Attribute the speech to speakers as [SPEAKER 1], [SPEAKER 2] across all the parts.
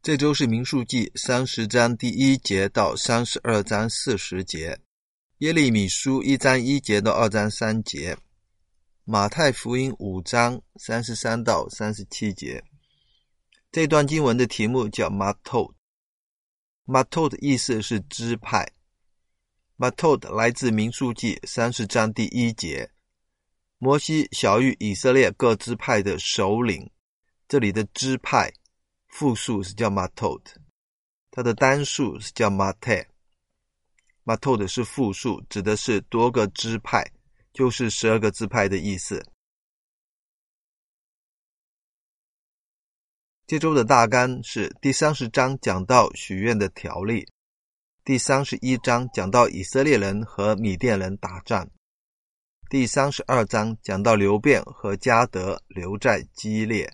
[SPEAKER 1] 这周是民数记30章第1节到32章40节，耶利米书1章1节到2章3节，马太福音5章33到37节。这段经文的题目叫 Matot。Matot 的意思是支派。Matot 来自民数记30章第1节，摩西晓谕以色列各支派的首领，这里的支派复数是叫 Matot， 它的单数是叫 Matot。Matot 是复数，指的是多个支派，就是12个支派的意思。这周的大纲是第30章讲到许愿的条例，第31章讲到以色列人和米甸人打仗，第32章讲到流便和迦得留在基列。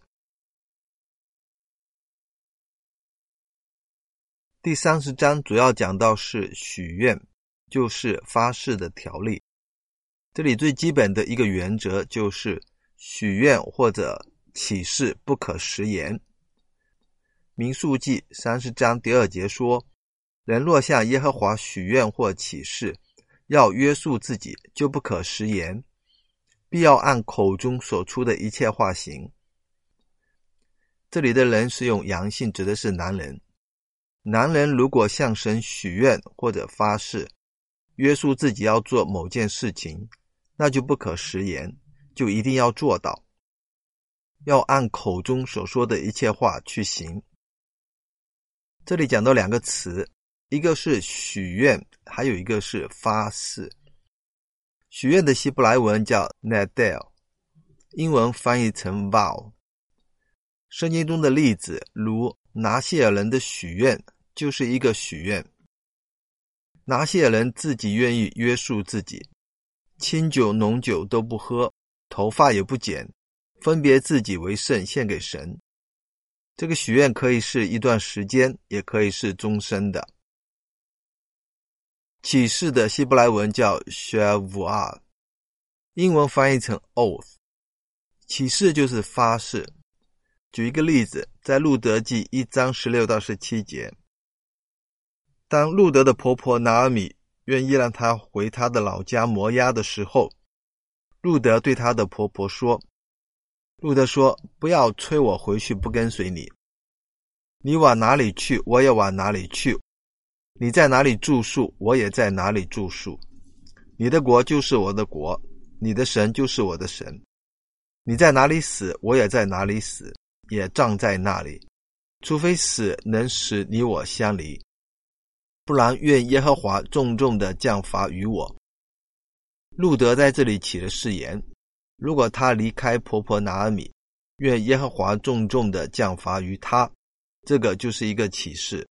[SPEAKER 1] 第30章主要讲到是许愿，就是发誓的条例。这里最基本的一个原则就是许愿或者起誓不可食言。民数记30章第2节说，人若向耶和华许愿或起誓，要约束自己，就不可食言，必要按口中所出的一切话行。这里的人是用阳性，指的是男人。男人如果向神许愿或者发誓，约束自己要做某件事情，那就不可食言，就一定要做到，要按口中所说的一切话去行。这里讲到两个词，一个是许愿，还有一个是发誓。许愿的希伯来文叫 Nadel， 英文翻译成 vow。 圣经中的例子如拿细尔人的许愿就是一个许愿。拿细尔人自己愿意约束自己，清酒浓酒都不喝，头发也不剪，分别自己为圣献给神。这个许愿可以是一段时间，也可以是终身的。起誓的希伯来文叫 Shavuah， 英文翻译成 oath。 起誓就是发誓。举一个例子，在路德记1章16到17节，当路德的婆婆拿俄米愿意让她回她的老家摩押的时候，路德对她的婆婆说，路德说，不要催我回去不跟随你，你往哪里去我也往哪里去，你在哪里住宿我也在哪里住宿，你的国就是我的国，你的神就是我的神，你在哪里死我也在哪里死，也葬在那里，除非死能使你我相离，不然愿耶和华重重的降罚于我。路德在这里起了誓言，如果他离开婆婆拿俄米，愿耶和华重重的降罚于他，这个就是一个起誓。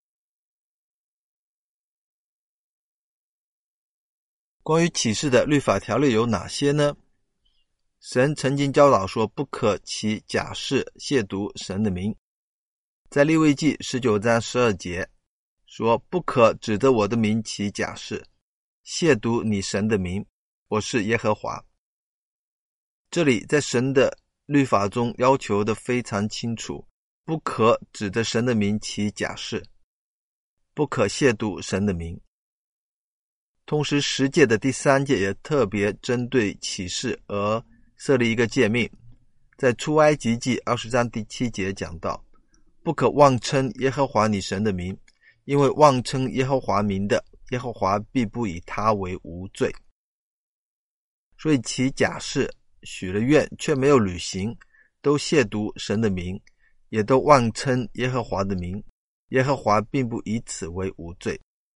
[SPEAKER 1] 关于起誓的律法条例有哪些呢？神曾经教导说，不可起假誓亵渎神的名。在利未记19章12节说，不可指着我的名起假誓，亵渎你神的名，我是耶和华。这里在神的律法中要求的非常清楚，不可指着神的名起假誓，不可亵渎神的名。同时10诫的第3诫也特别针对起誓而设立一个诫命，在出埃及记20章第7节讲到，不可妄称耶和华你神的名，因为妄称耶和华名的，耶和华必不以他为无罪。所以起假誓许了愿却没有履行，都亵渎神的名，也都妄称耶和华的名，耶和华并不以此为无罪。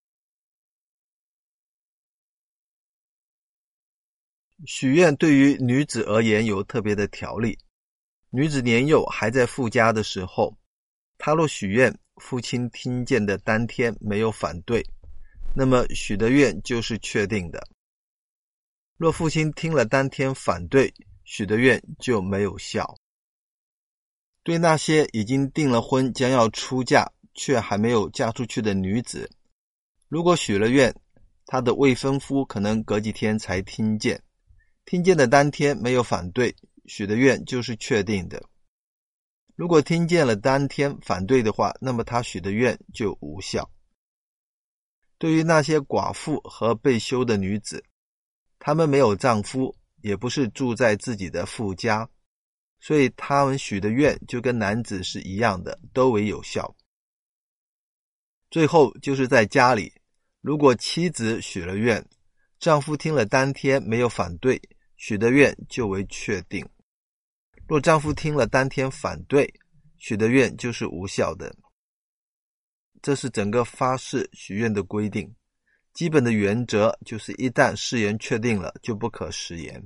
[SPEAKER 1] 许愿对于女子而言有特别的条例。女子年幼还在父家的时候，她若许愿，父亲听见的当天没有反对，那么许的愿就是确定的。若父亲听了当天反对，许的愿就没有效。对那些已经订了婚将要出嫁却还没有嫁出去的女子，如果许了愿，她的未婚夫可能隔几天才听见，听见的当天没有反对，许的愿就是确定的。 如果听见了当天反对的话，那么他许的愿就无效。对于那些寡妇和被休的女子，她们没有丈夫，也不是住在自己的父家，所以他们许的愿就跟男子是一样的，都为有效。最后就是在家里，如果妻子许了愿，丈夫听了当天没有反对，许的愿就为确定。若丈夫听了当天反对，许的愿就是无效的。这是整个发誓许愿的规定。基本的原则就是一旦誓言确定了，就不可食言。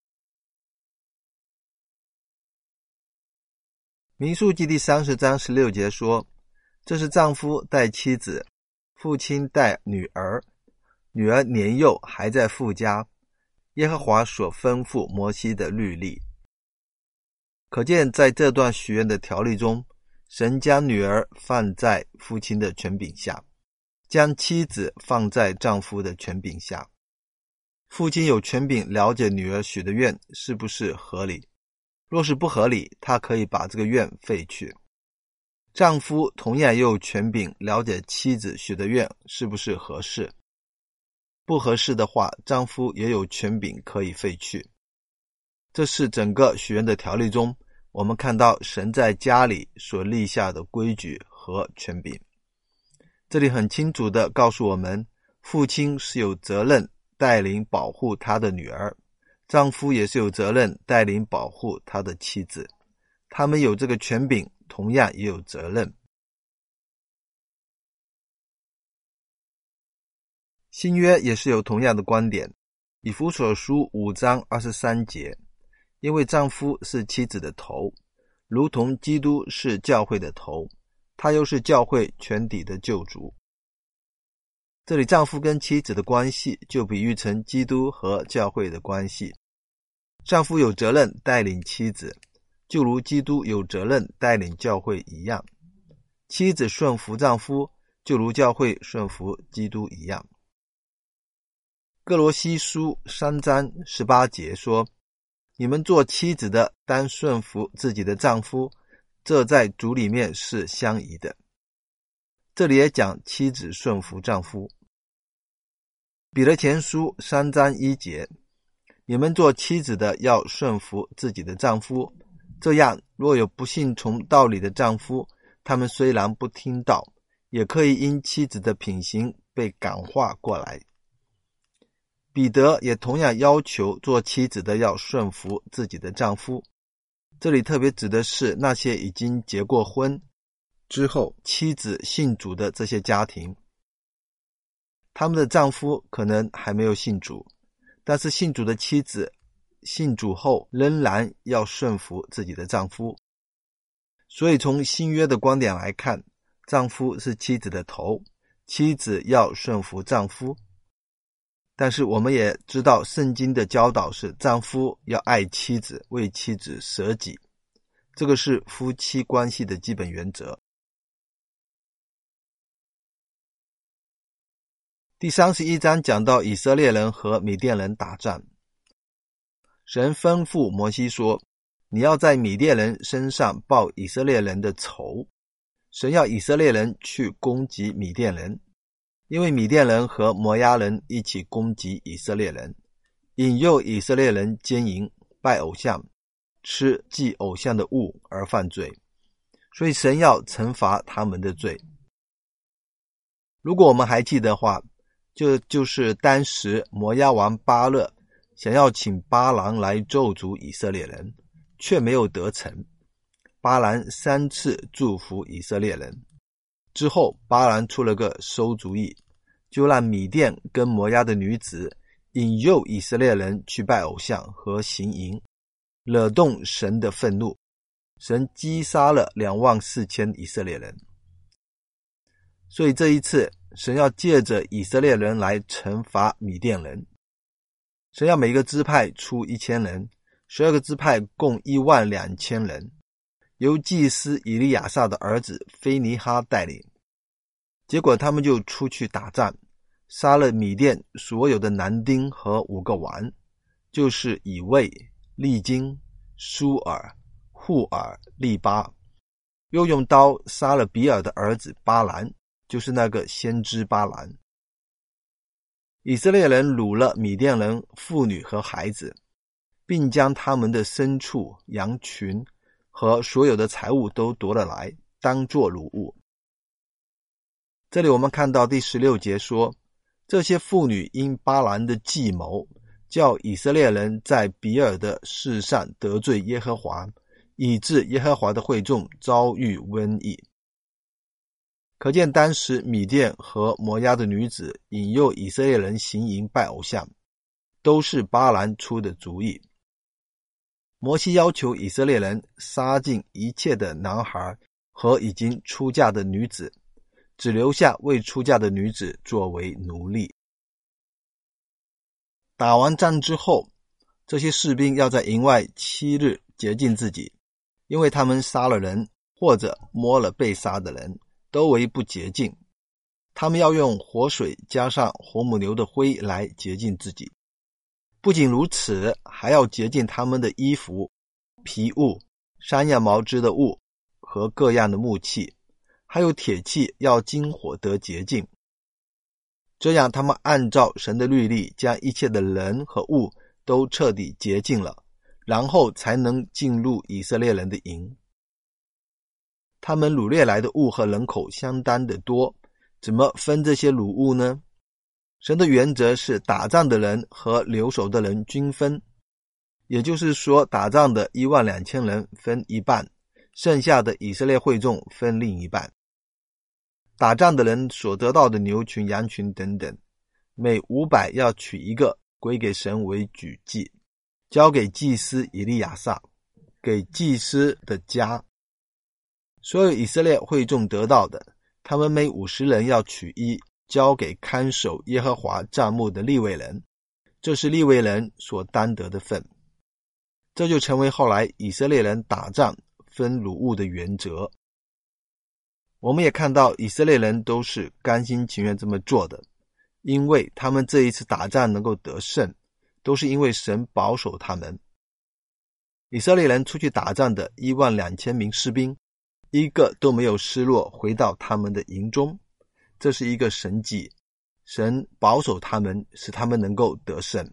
[SPEAKER 1] 民数记第30章16节说，这是丈夫带妻子，父亲带女儿，女儿年幼还在父家，耶和华所吩咐摩西的律例。可见在这段许愿的条例中，神将女儿放在父亲的权柄下，将妻子放在丈夫的权柄下。父亲有权柄了解女儿许的愿是不是合理，若是不合理，他可以把这个愿废去。丈夫同样也有权柄了解妻子许的愿是不是合适，不合适的话，丈夫也有权柄可以废去。这是整个许愿的条例中，我们看到神在家里所立下的规矩和权柄。这里很清楚地告诉我们，父亲是有责任带领保护他的女儿，丈夫也是有责任带领保护他的妻子，他们有这个权柄，同样也有责任。新约也是有同样的观点，以弗所书5章23节，因为丈夫是妻子的头，如同基督是教会的头，他又是教会全体的救主。这里丈夫跟妻子的关系就比喻成基督和教会的关系。丈夫有责任带领妻子，就如基督有责任带领教会一样。妻子顺服丈夫，就如教会顺服基督一样。哥罗西书3章18节说，你们做妻子的当顺服自己的丈夫，这在主里面是相宜的。这里也讲妻子顺服丈夫。彼得前书3章1节，你们做妻子的要顺服自己的丈夫，这样若有不信从道理的丈夫，他们虽然不听道，也可以因妻子的品行被感化过来。彼得也同样要求做妻子的要顺服自己的丈夫，这里特别指的是那些已经结过婚之后妻子信主的这些家庭，他们的丈夫可能还没有信主，但是信主的妻子信主后仍然要顺服自己的丈夫。所以从新约的观点来看，丈夫是妻子的头，妻子要顺服丈夫。但是我们也知道圣经的教导是丈夫要爱妻子，为妻子舍己，这个是夫妻关系的基本原则。第31章讲到以色列人和米甸人打仗，神吩咐摩西说，你要在米甸人身上报以色列人的仇。神要以色列人去攻击米甸人，因为米甸人和摩押人一起攻击以色列人，引诱以色列人奸淫、拜偶像、吃祭偶像的物而犯罪，所以神要惩罚他们的罪。如果我们还记得的话，就是当时摩押王巴勒想要请巴兰来咒诅以色列人，却没有得逞。巴兰3次祝福以色列人之后，巴兰出了个馊主意，就让米甸跟摩押的女子引诱以色列人去拜偶像和行淫，惹动神的愤怒，神击杀了24000以色列人。所以这一次神要借着以色列人来惩罚米甸人。神要每个支派出1000人，12个支派共12000人，由祭司以利亚撒的儿子菲尼哈带领。结果他们就出去打仗，杀了米甸所有的男丁和5个王，就是以卫、利金、舒尔、户尔、利巴， 又用刀杀了比尔的儿子巴兰，就是那个先知巴兰。以色列人掳了米甸人妇女和孩子，并将他们的牲畜、羊群和所有的财物都夺了来，当作掳物。这里我们看到第16节说，这些妇女因巴兰的计谋，叫以色列人在比尔的事上得罪耶和华，以致耶和华的会众遭遇瘟疫。可见当时米甸和摩押的女子引诱以色列人行淫拜偶像，都是巴兰出的主意。摩西要求以色列人杀尽一切的男孩和已经出嫁的女子，只留下未出嫁的女子作为奴隶。打完仗之后，这些士兵要在营外7日洁净自己，因为他们杀了人或者摸了被杀的人，都为不洁净。他们要用活水加上红母牛的灰来洁净自己。不仅如此，还要洁净他们的衣服、皮物、山羊毛织的物和各样的木器，还有铁器要经火得洁净。这样他们按照神的律例，将一切的人和物都彻底洁净了，然后才能进入以色列人的营。他们掳掠来的物和人口相当的多，怎么分这些掳物呢？神的原则是打仗的人和留守的人均分，也就是说打仗的12000人分一半，剩下的以色列会众分另一半。打仗的人所得到的牛群、羊群等等，每500要取一个归给神为举祭，交给祭司以利亚撒，给祭司的家。所有以色列会众得到的，他们每50人要取一，交给看守耶和华帐幕的利未人，这是利未人所当得的份。这就成为后来以色列人打仗分掳物的原则。我们也看到以色列人都是甘心情愿这么做的，因为他们这一次打仗能够得胜，都是因为神保守他们。以色列人出去打仗的12000名士兵，一个都没有失落回到他们的营中，这是一个神迹，神保守他们，使他们能够得胜。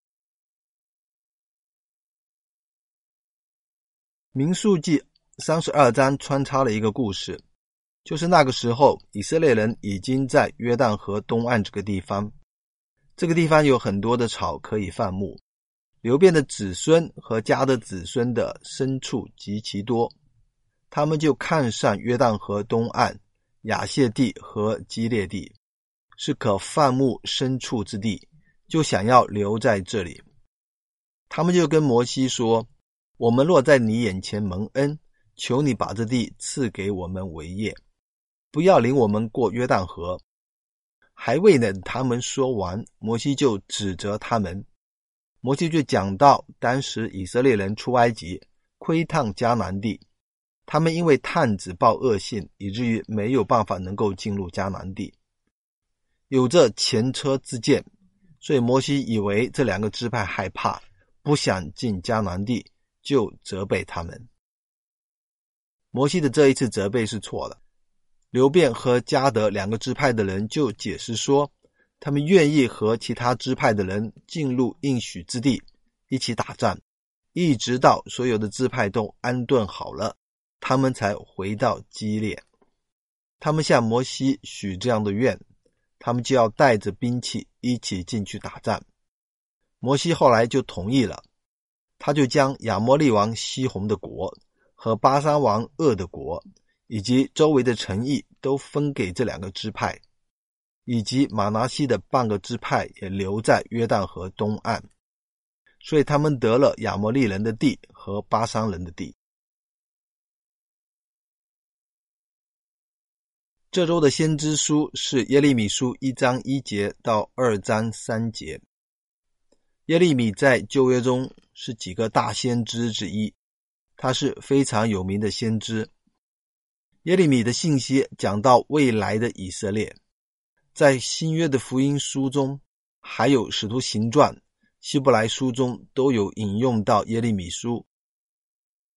[SPEAKER 1] 民数记32章穿插了一个故事，就是那个时候以色列人已经在约旦河东岸这个地方，这个地方有很多的草可以放牧，流便的子孙和迦得子孙的牲畜极其多，他们就看上约旦河东岸亚谢地和基列地，是可放牧牲畜之地，就想要留在这里。他们就跟摩西说，我们若在你眼前蒙恩，求你把这地赐给我们为业，不要领我们过约旦河。还未等他们说完，摩西就指责他们。摩西就讲到当时以色列人出埃及窥探迦南地，他们因为探子报恶信，以至于没有办法能够进入迦南地，有着前车之鉴，所以摩西以为这2个支派害怕，不想进迦南地，就责备他们。摩西的这一次责备是错了。流便和迦得2个支派的人就解释说，他们愿意和其他支派的人进入应许之地，一起打仗，一直到所有的支派都安顿好了，他们才回到基列。他们向摩西许这样的愿，他们就要带着兵器一起进去打仗。摩西后来就同意了，他就将亚摩利王西宏的国和巴珊王噩的国以及周围的城邑都分给这2个支派，以及马拿西的半个支派也留在约旦河东岸，所以他们得了亚摩利人的地和巴珊人的地。这周的先知书是耶利米书1章1节到2章3节。耶利米在旧约中是几个大先知之一，他是非常有名的先知。耶利米的信息讲到未来的以色列，在新约的福音书中，还有使徒行传、希伯来书中都有引用到耶利米书。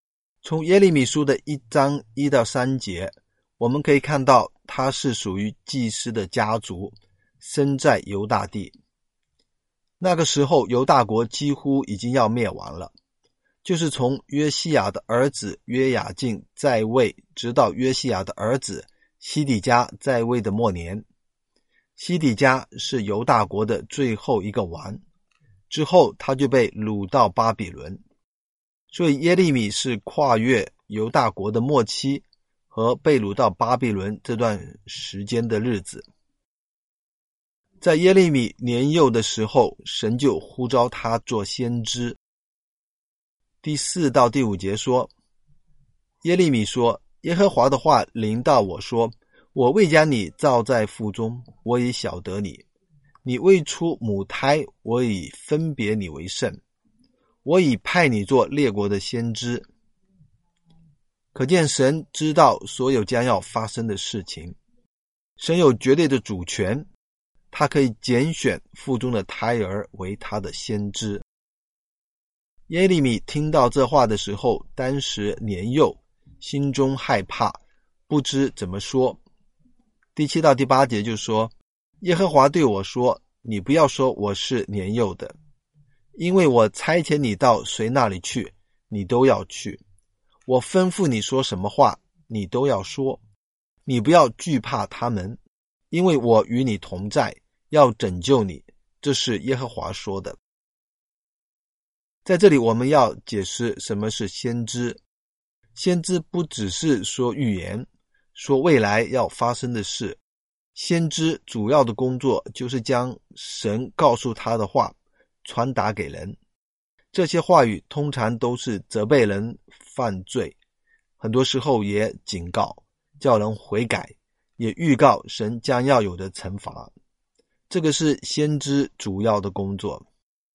[SPEAKER 1] 从耶利米书的1章1到3节，我们可以看到他是属于祭司的家族，生在犹大地。那个时候犹大国几乎已经要灭亡了，就是从约西亚的儿子约雅敬在位，直到约西亚的儿子西底家在位的末年。西底家是犹大国的最后一个王，之后他就被掳到巴比伦。所以耶利米是跨越犹大国的末期和被掳到巴比伦这段时间的日子。在耶利米年幼的时候，神就呼召他做先知。第4到第5节说，耶利米说，耶和华的话临到我说，我未将你造在腹中，我已晓得你。你未出母胎，我已分别你为圣。我已派你做列国的先知。可见神知道所有将要发生的事情，神有绝对的主权，他可以拣选腹中的胎儿为他的先知。耶利米听到这话的时候，当时年幼，心中害怕，不知怎么说。第7到第8节就说，耶和华对我说，你不要说我是年幼的，因为我差遣你到谁那里去，你都要去。我吩咐你说什么话，你都要说。你不要惧怕他们，因为我与你同在，要拯救你。这是耶和华说的。在这里我们要解释什么是先知。先知不只是说预言，说未来要发生的事。先知主要的工作就是将神告诉他的话传达给人。这些话语通常都是责备人犯罪，很多时候也警告，叫人悔改，也预告神将要有的惩罚。这个是先知主要的工作。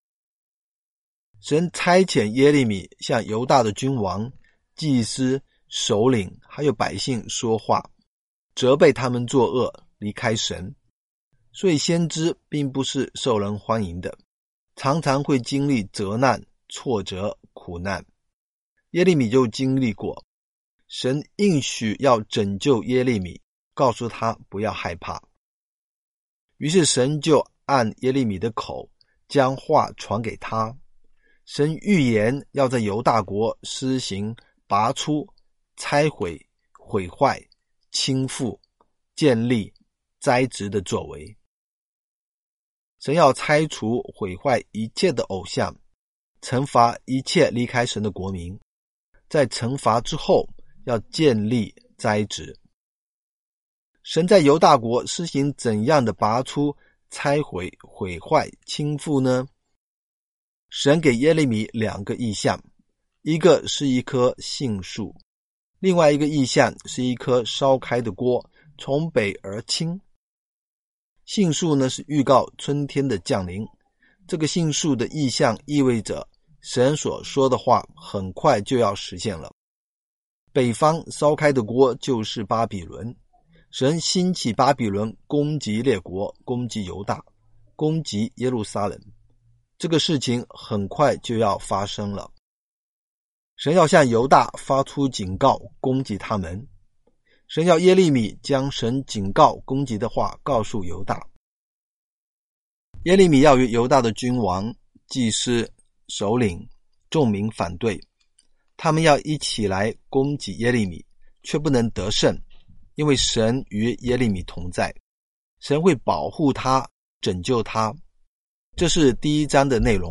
[SPEAKER 1] 神差遣耶利米向犹大的君王、祭司、首领还有百姓说话，责备他们作恶，离开神。所以先知并不是受人欢迎的，常常会经历责难、挫折、苦难。耶利米就经历过，神应许要拯救耶利米，告诉他不要害怕。于是神就按耶利米的口将话传给他。神预言要在犹大国施行拔出、拆毁、毁坏、倾覆、建立、栽植的作为。神要拆除、毁坏一切的偶像，惩罚一切离开神的国民。在惩罚之后，要建立、栽植。神在犹大国施行怎样的拔出、拆毁、毁坏、倾覆呢？神给耶利米2个异象，一个是一棵杏树，另外一个异象是一颗烧开的锅从北而倾。杏树呢是预告春天的降临，这个杏树的异象意味着神所说的话很快就要实现了。北方烧开的锅就是巴比伦，神兴起巴比伦攻击列国，攻击犹大，攻击耶路撒冷。这个事情很快就要发生了。神要向犹大发出警告，攻击他们。神要耶利米将神警告攻击的话告诉犹大。耶利米要与犹大的君王、祭司、首领、众民反对，他们要一起来攻击耶利米，却不能得胜，因为神与耶利米同在，神会保护他，拯救他。这是第1章的内容。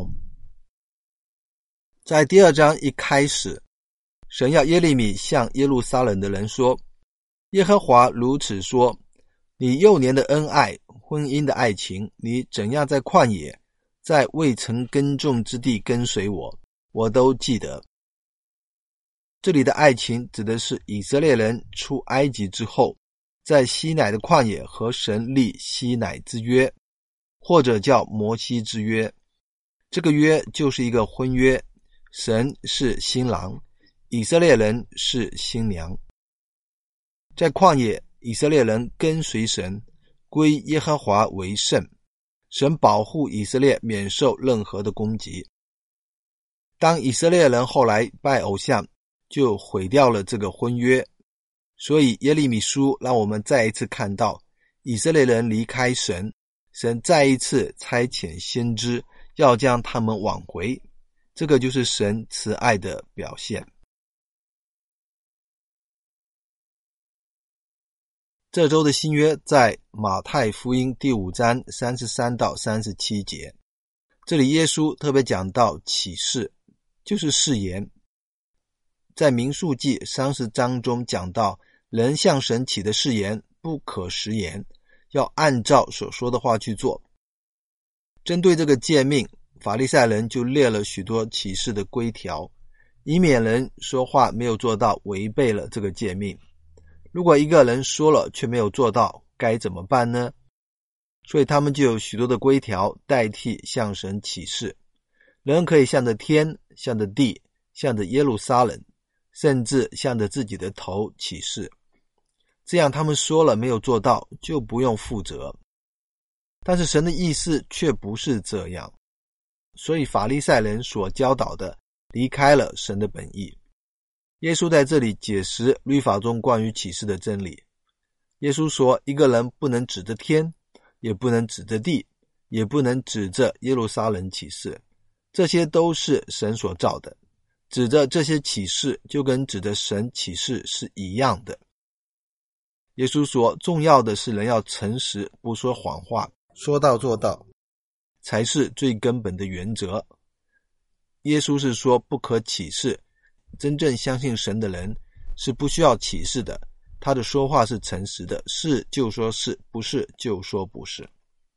[SPEAKER 1] 在第2章一开始，神要耶利米向耶路撒冷的人说，耶和华如此说，你幼年的恩爱，婚姻的爱情，你怎样在旷野，在未曾耕种之地跟随我，我都记得。这里的爱情指的是以色列人出埃及之后，在西乃的旷野和神立西乃之约，或者叫摩西之约。这个约就是一个婚约，神是新郎，以色列人是新娘。在旷野，以色列人跟随神，归耶和华为圣，神保护以色列免受任何的攻击。当以色列人后来拜偶像， 就毁掉了这个婚约。所以耶利米书让我们再一次看到以色列人离开神，神再一次差遣先知要将他们挽回，这个就是神慈爱的表现。这周的新约在马太福音第5章33到37节，这里耶稣特别讲到启示，就是誓言。在民数记30章中讲到，人向神起的誓言不可食言，要按照所说的话去做。针对这个诫命，法利赛人就列了许多启示的规条，以免人说话没有做到，违背了这个诫命。如果一个人说了却没有做到，该怎么办呢？所以他们就有许多的规条代替向神起誓。人可以向着天，向着地，向着耶路撒冷，甚至向着自己的头起誓，这样他们说了没有做到，就不用负责。但是神的意思却不是这样，所以法利赛人所教导的离开了神的本意。耶稣在这里解释律法中关于启示的真理。耶稣说，一个人不能指着天，也不能指着地，也不能指着耶路撒冷起誓，这些都是神所造的。指着这些启示就跟指着神启示是一样的。耶稣说，重要的是人要诚实，不说谎话，说到做到，才是最根本的原则。耶稣是说不可起誓，真正相信神的人是不需要起誓的，他的说话是诚实的，是就说是，不是就说不是。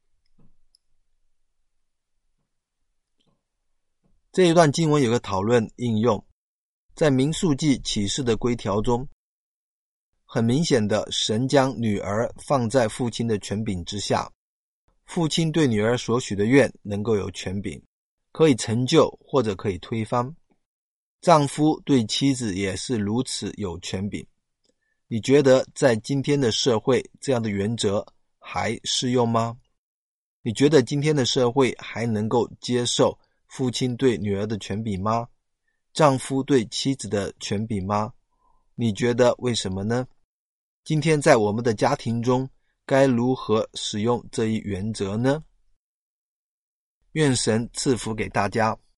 [SPEAKER 1] 这一段经文有个讨论应用，在民数记启示的规条中，很明显的，神将女儿放在父亲的权柄之下，父亲对女儿所许的愿能够有权柄，可以成就或者可以推翻。丈夫对妻子也是如此有权柄。你觉得在今天的社会，这样的原则还适用吗？你觉得今天的社会还能够接受父亲对女儿的权柄吗？丈夫对妻子的权柄吗？你觉得为什么呢？今天在我们的家庭中，该如何使用这一原则呢？愿神赐福给大家。